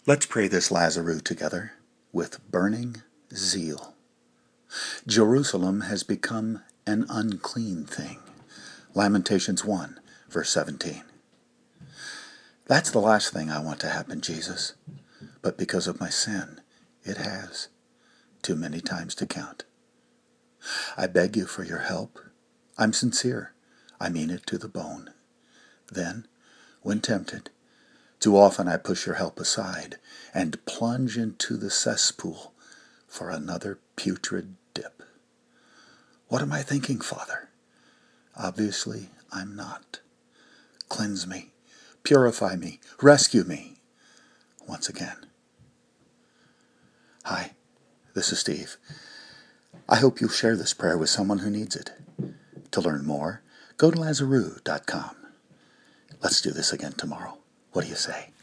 Let's pray this Lazarus together with burning zeal. Jerusalem has become an unclean thing. Lamentations 1, verse 17. That's the last thing I want to happen, Jesus. But because of my sin, it has. Too many times to count. I beg you for your help. I'm sincere. I mean it to the bone. Then, when tempted, too often I push your help aside and plunge into the cesspool for another putrid dip. What am I thinking, Father? Obviously, I'm not. Cleanse me, purify me, rescue me. Once again. Hi, this is Steve. I hope you'll share this prayer with someone who needs it. To learn more, go to Lazarus.com. Let's do this again tomorrow. What do you say?